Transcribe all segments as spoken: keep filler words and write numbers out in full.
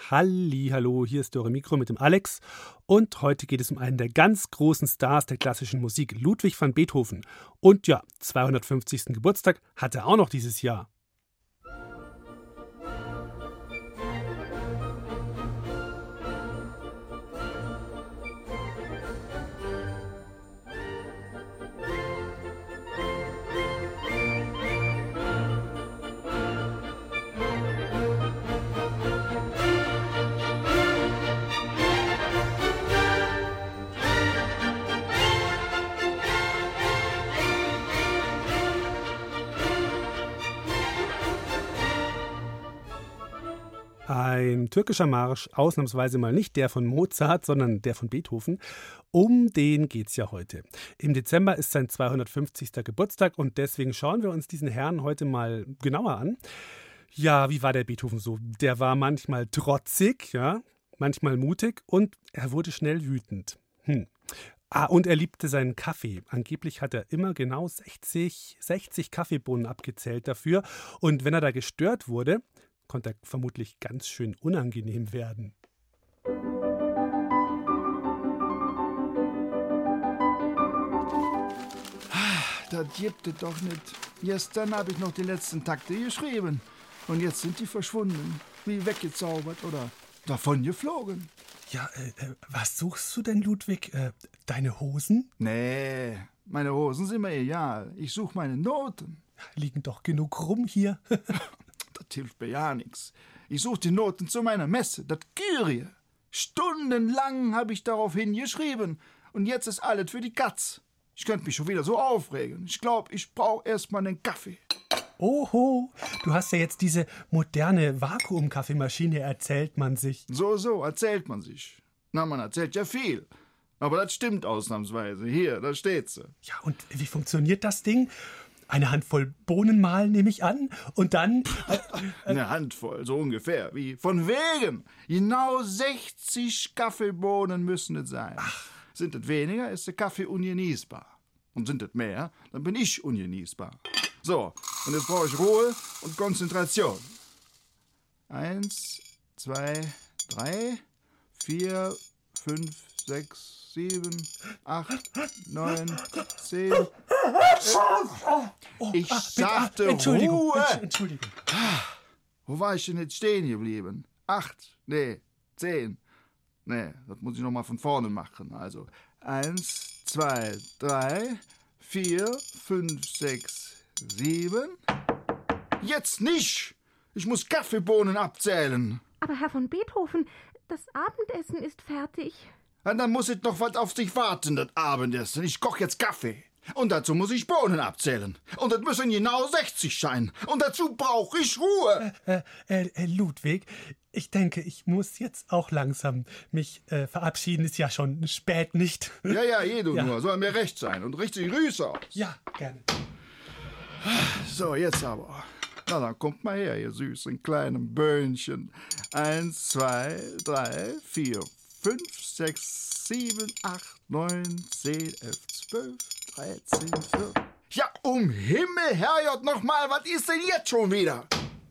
Hallihallo, hier ist Dore Mikro mit dem Alex und heute geht es um einen der ganz großen Stars der klassischen Musik, Ludwig van Beethoven. Und ja, zweihundertfünfzigsten Geburtstag hat er auch noch dieses Jahr. Ein türkischer Marsch, ausnahmsweise mal nicht der von Mozart, sondern der von Beethoven. Um den geht's ja heute. Im Dezember ist sein zweihundertfünfzigster Geburtstag und deswegen schauen wir uns diesen Herrn heute mal genauer an. Ja, wie war der Beethoven so? Der war manchmal trotzig, ja, manchmal mutig und er wurde schnell wütend. Hm. Ah, und er liebte seinen Kaffee. Angeblich hat er immer genau sechzig, sechzig Kaffeebohnen abgezählt dafür. Und wenn er da gestört wurde, konnte er vermutlich ganz schön unangenehm werden. Das gibt es doch nicht. Gestern habe ich noch die letzten Takte geschrieben. Und jetzt sind die verschwunden. Wie weggezaubert oder davon geflogen. Ja, äh, äh, was suchst du denn, Ludwig? Äh, deine Hosen? Nee, meine Hosen sind mir egal. Ich suche meine Noten. Liegen doch genug rum hier. Das hilft mir ja nichts. Ich suche die Noten zu meiner Messe, das Kyrie. Stundenlang habe ich darauf hingeschrieben. Und jetzt ist alles für die Katz. Ich könnte mich schon wieder so aufregen. Ich glaube, ich brauche erstmal einen Kaffee. Oho, du hast ja jetzt diese moderne Vakuumkaffeemaschine, erzählt man sich. So, so, erzählt man sich. Na, man erzählt ja viel. Aber das stimmt ausnahmsweise. Hier, da steht sie. Ja, und wie funktioniert das Ding? Eine Handvoll Bohnen mahlen, nehme ich an. Und dann... Äh, äh, Eine Handvoll, so ungefähr. Wie von wegen. Genau sechzig Kaffeebohnen müssen es sein. Ach. Sind es weniger, ist der Kaffee ungenießbar. Und sind es mehr, dann bin ich ungenießbar. So, und jetzt brauche ich Ruhe und Konzentration. Eins, zwei, drei, vier, fünf, sechs, sieben, acht, neun, zehn... Ich sagte Entschuldigung, Ruhe. Entschuldigung. Wo war ich denn jetzt stehen geblieben? Acht, nee, zehn. Nee, das muss ich noch mal von vorne machen. Also eins, zwei, drei, vier, fünf, sechs, sieben. Jetzt nicht. Ich muss Kaffeebohnen abzählen. Aber Herr von Beethoven, das Abendessen ist fertig. Und dann muss ich noch was auf sich warten, das Abendessen. Ich koche jetzt Kaffee. Und dazu muss ich Bohnen abzählen. Und das müssen genau sechzig sein. Und dazu brauche ich Ruhe. Äh, äh, äh, Ludwig, ich denke, ich muss jetzt auch langsam mich äh, verabschieden. Ist ja schon spät, nicht? Ja, ja, eh du Ja. nur. Soll mir recht sein. Und richtig Grüße aus. Ja, gerne. So, jetzt aber. Na, dann kommt mal her, ihr süßen kleinen Böhnchen. Eins, zwei, drei, vier, fünf, sechs, sieben, acht, neun, zehn, elf, zwölf, dreizehn, vierzehn. Ja, um Himmel, Herrgott, noch mal, was ist denn jetzt schon wieder?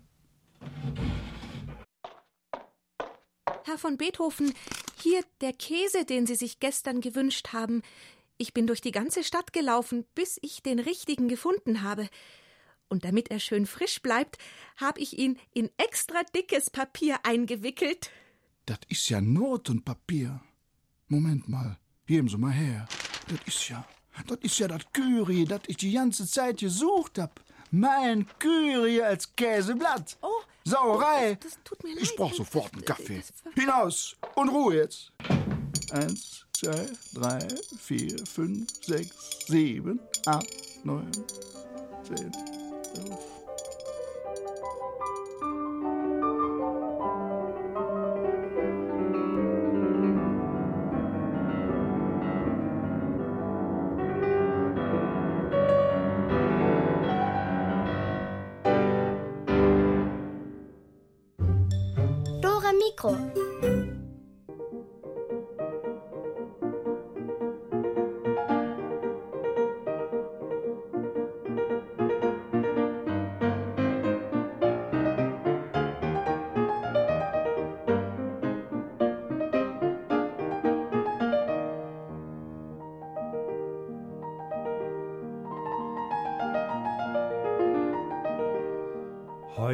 Herr von Beethoven, hier der Käse, den Sie sich gestern gewünscht haben. Ich bin durch die ganze Stadt gelaufen, bis ich den richtigen gefunden habe. Und damit er schön frisch bleibt, habe ich ihn in extra dickes Papier eingewickelt. Das ist ja Notenpapier. Moment mal, geben Sie mal her. Das ist ja, das ist ja das Kyrie, das ich die ganze Zeit gesucht hab. Mein Kyrie als Käseblatt. Oh, Sauerei. oh, das, das tut mir leid. Ich brauch sofort einen Das- Kaffee. das- Hinaus und Ruhe jetzt. Eins, zwei, drei, vier, fünf, sechs, sieben, acht, neun, zehn, elf. Dore Mikro.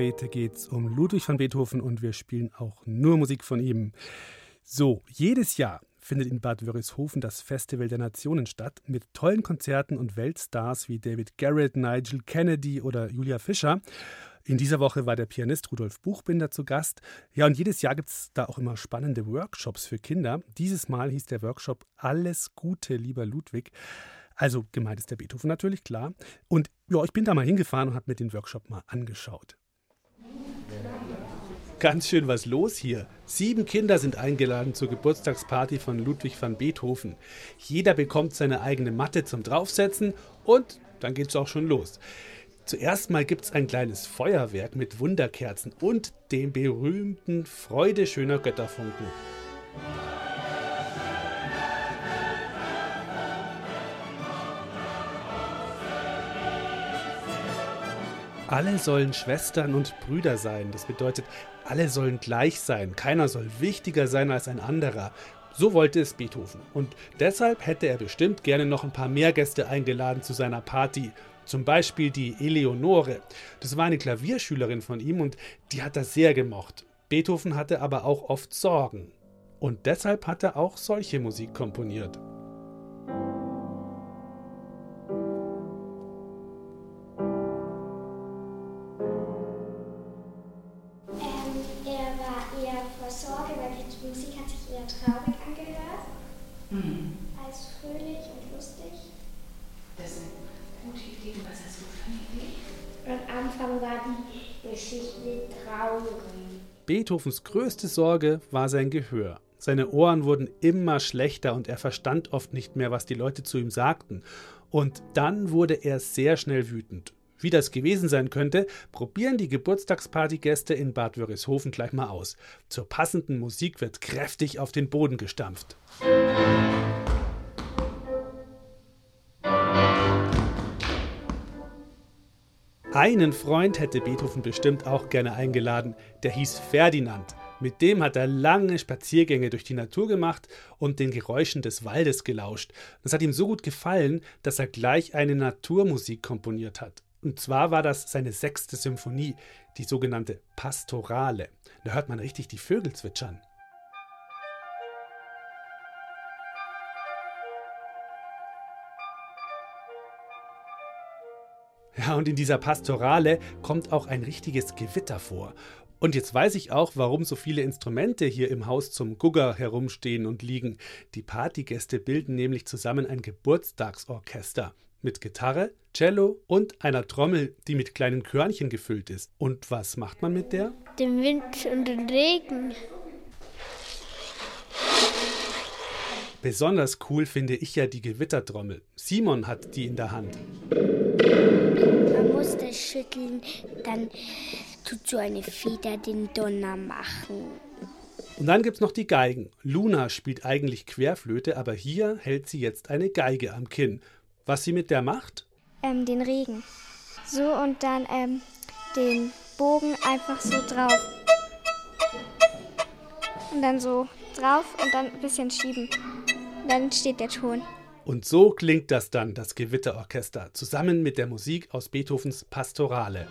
Heute geht's um Ludwig van Beethoven und wir spielen auch nur Musik von ihm. So, jedes Jahr findet in Bad Wörishofen das Festival der Nationen statt mit tollen Konzerten und Weltstars wie David Garrett, Nigel Kennedy oder Julia Fischer. In dieser Woche war der Pianist Rudolf Buchbinder zu Gast. Ja, und jedes Jahr gibt es da auch immer spannende Workshops für Kinder. Dieses Mal hieß der Workshop Alles Gute, lieber Ludwig. Also gemeint ist der Beethoven natürlich, klar. Und ja, ich bin da mal hingefahren und habe mir den Workshop mal angeschaut. Ganz schön was los hier. Sieben Kinder sind eingeladen zur Geburtstagsparty von Ludwig van Beethoven. Jeder bekommt seine eigene Matte zum Draufsetzen und dann geht's auch schon los. Zuerst mal gibt's ein kleines Feuerwerk mit Wunderkerzen und dem berühmten Freude schöner Götterfunken. Alle sollen Schwestern und Brüder sein. Das bedeutet, alle sollen gleich sein. Keiner soll wichtiger sein als ein anderer. So wollte es Beethoven. Und deshalb hätte er bestimmt gerne noch ein paar mehr Gäste eingeladen zu seiner Party. Zum Beispiel die Eleonore. Das war eine Klavierschülerin von ihm und die hat er sehr gemocht. Beethoven hatte aber auch oft Sorgen. Und deshalb hat er auch solche Musik komponiert. Traurig angehört, hm. als fröhlich und lustig. Das ist eine gute Idee. Was hast du für eine Idee? Am Anfang war die Geschichte traurig. Beethovens größte Sorge war sein Gehör. Seine Ohren wurden immer schlechter und er verstand oft nicht mehr, was die Leute zu ihm sagten. Und dann wurde er sehr schnell wütend. Wie das gewesen sein könnte, probieren die Geburtstagspartygäste in Bad Wörishofen gleich mal aus. Zur passenden Musik wird kräftig auf den Boden gestampft. Einen Freund hätte Beethoven bestimmt auch gerne eingeladen, der hieß Ferdinand. Mit dem hat er lange Spaziergänge durch die Natur gemacht und den Geräuschen des Waldes gelauscht. Das hat ihm so gut gefallen, dass er gleich eine Naturmusik komponiert hat. Und zwar war das seine sechste Symphonie, die sogenannte Pastorale. Da hört man richtig die Vögel zwitschern. Ja, und in dieser Pastorale kommt auch ein richtiges Gewitter vor. Und jetzt weiß ich auch, warum so viele Instrumente hier im Haus zum Gugger herumstehen und liegen. Die Partygäste bilden nämlich zusammen ein Geburtstagsorchester. Mit Gitarre, Cello und einer Trommel, die mit kleinen Körnchen gefüllt ist. Und was macht man mit der? Den Wind und den Regen. Besonders cool finde ich ja die Gewittertrommel. Simon hat die in der Hand. Man muss das schütteln, dann tut so eine Feder den Donner machen. Und dann gibt's noch die Geigen. Luna spielt eigentlich Querflöte, aber hier hält sie jetzt eine Geige am Kinn. Was sie mit der macht? Ähm, den Regen. So und dann ähm, den Bogen einfach so drauf. Und dann so drauf und dann ein bisschen schieben. Dann steht der Ton. Und so klingt das dann, das Gewitterorchester, zusammen mit der Musik aus Beethovens Pastorale.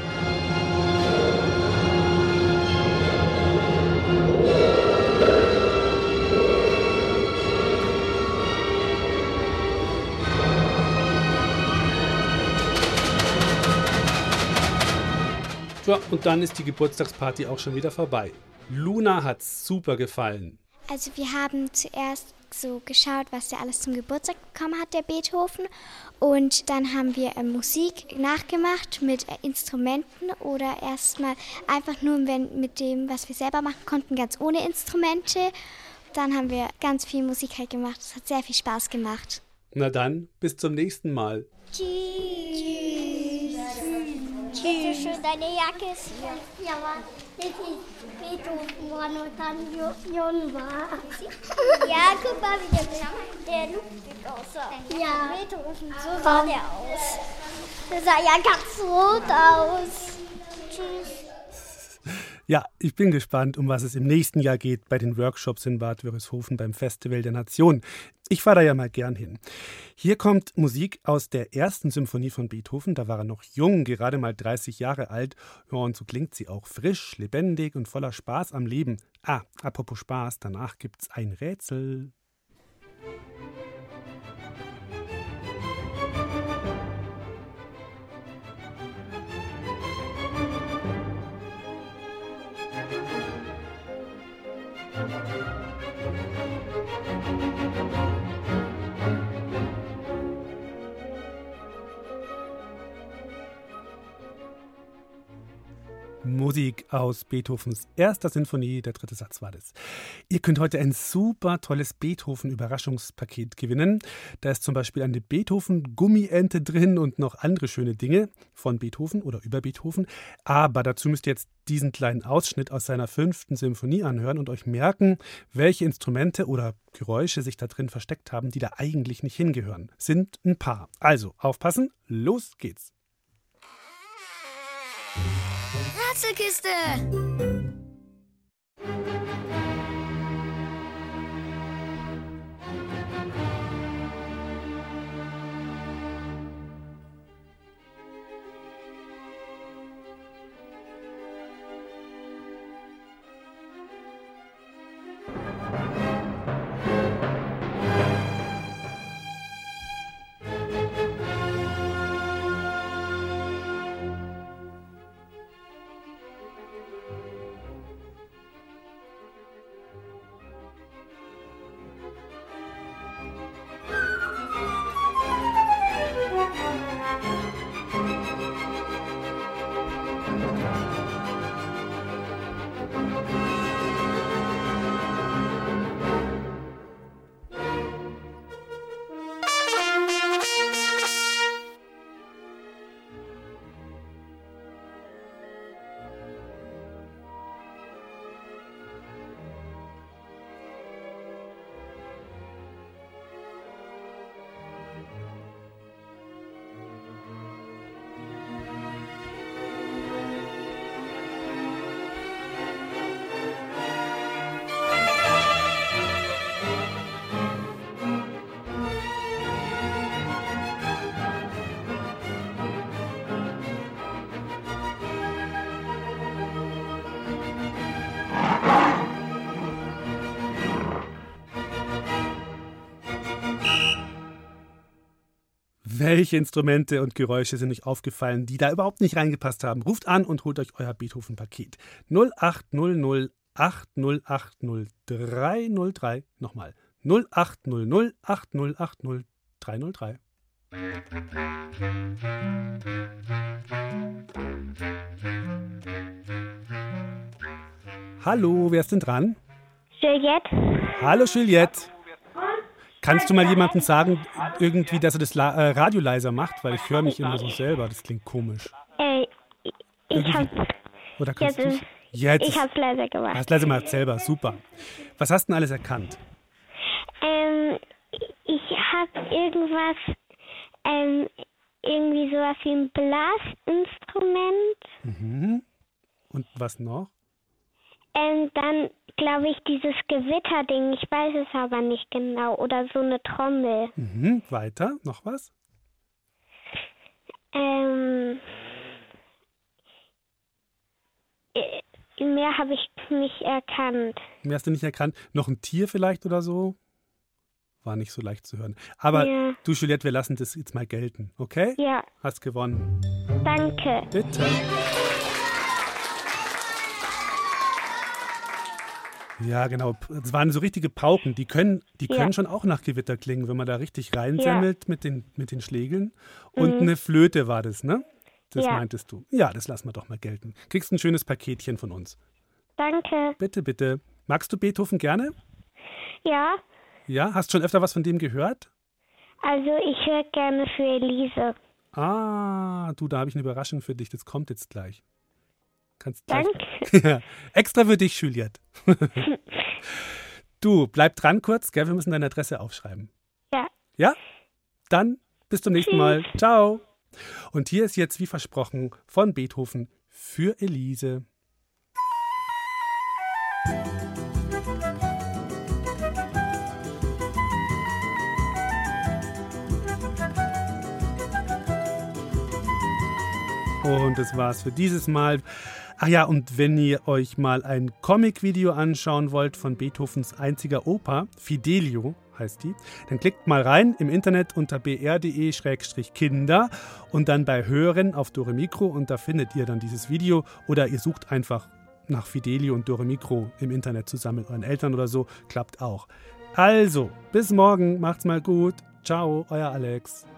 Ja, und dann ist die Geburtstagsparty auch schon wieder vorbei. Luna hat's super gefallen. Also wir haben zuerst so geschaut, was der alles zum Geburtstag bekommen hat, der Beethoven. Und dann haben wir äh, Musik nachgemacht mit äh, Instrumenten oder erstmal einfach nur wenn, mit dem, was wir selber machen konnten, ganz ohne Instrumente. Dann haben wir ganz viel Musik halt gemacht. Es hat sehr viel Spaß gemacht. Na dann, bis zum nächsten Mal. Tschüss. Bitte schön, deine Jacke ist hier. Ja, aber das ist Beethoven war nur dann jung war. Ja, guck mal, wie der, der Ludwig aussah. Ja. Beethoven, so sah der aus. Der sah ja ganz rot aus. Tschüss. Ja, ich bin gespannt, um was es im nächsten Jahr geht bei den Workshops in Bad Wörishofen beim Festival der Nation. Ich fahre da ja mal gern hin. Hier kommt Musik aus der ersten Symphonie von Beethoven. Da war er noch jung, gerade mal dreißig Jahre alt. Ja, und so klingt sie auch frisch, lebendig und voller Spaß am Leben. Ah, apropos Spaß, danach gibt's ein Rätsel. Musik aus Beethovens erster Sinfonie, der dritte Satz war das. Ihr könnt heute ein super tolles Beethoven-Überraschungspaket gewinnen. Da ist zum Beispiel eine Beethoven-Gummiente drin und noch andere schöne Dinge von Beethoven oder über Beethoven. Aber dazu müsst ihr jetzt diesen kleinen Ausschnitt aus seiner fünften Symphonie anhören und euch merken, welche Instrumente oder Geräusche sich da drin versteckt haben, die da eigentlich nicht hingehören. Sind ein paar. Also aufpassen, los geht's. Rätselkiste! Welche Instrumente und Geräusche sind euch aufgefallen, die da überhaupt nicht reingepasst haben? Ruft an und holt euch euer Beethoven-Paket. null acht null null acht null acht null drei null drei. Nochmal. null acht null null acht null acht null drei null drei. Hallo, wer ist denn dran? Juliette. Hallo Juliette. Kannst du mal jemandem sagen, irgendwie, dass er das La- äh, Radio leiser macht? Weil ich höre mich immer so selber, das klingt komisch. Äh, ich hab's, Oder kannst jetzt, du Jetzt ich hab's leiser gemacht. Hast leiser gemacht, selber, super. Was hast du denn alles erkannt? Ähm, ich hab irgendwas, ähm, irgendwie sowas wie ein Blasinstrument. Mhm. Und was noch? Ähm, dann glaube ich dieses Gewitterding, ich weiß es aber nicht genau, oder so eine Trommel. Mhm. Weiter, noch was? Ähm, äh, mehr habe ich nicht erkannt. Mehr hast du nicht erkannt? Noch ein Tier vielleicht oder so? War nicht so leicht zu hören. Aber Ja. du, Juliette, wir lassen das jetzt mal gelten, okay? Ja, Hast gewonnen. danke. Bitte. Ja, genau. Das waren so richtige Pauken. Die können, die Ja. können schon auch nach Gewitter klingen, wenn man da richtig reinsemmelt mit den, mit den Schlägeln. Und Mhm. eine Flöte war das, ne? Das Ja. meintest du. Ja, das lassen wir doch mal gelten. Kriegst ein schönes Paketchen von uns. Danke. Bitte, bitte. Magst du Beethoven gerne? Ja, Ja? Hast schon öfter was von dem gehört? also ich höre gerne für Elise. Ah, du, da habe ich eine Überraschung für dich. Das kommt jetzt gleich. Kannst gleich. Danke. Ja, extra für dich, Juliette. Du, bleib dran kurz, gell? Wir müssen deine Adresse aufschreiben. Ja. Ja? Dann bis zum nächsten Mal. Ciao. Und hier ist jetzt, wie versprochen, von Beethoven für Elise. Und das war's für dieses Mal. Ach ja, und wenn ihr euch mal ein Comic-Video anschauen wollt von Beethovens einziger Oper, Fidelio heißt die, dann klickt mal rein im Internet unter b r punkt d e Schrägstrich kinder und dann bei Hören auf Dore Mikro und da findet ihr dann dieses Video oder ihr sucht einfach nach Fidelio und Dore Mikro im Internet zusammen mit euren Eltern oder so, klappt auch. Also, bis morgen, macht's mal gut. Ciao, euer Alex.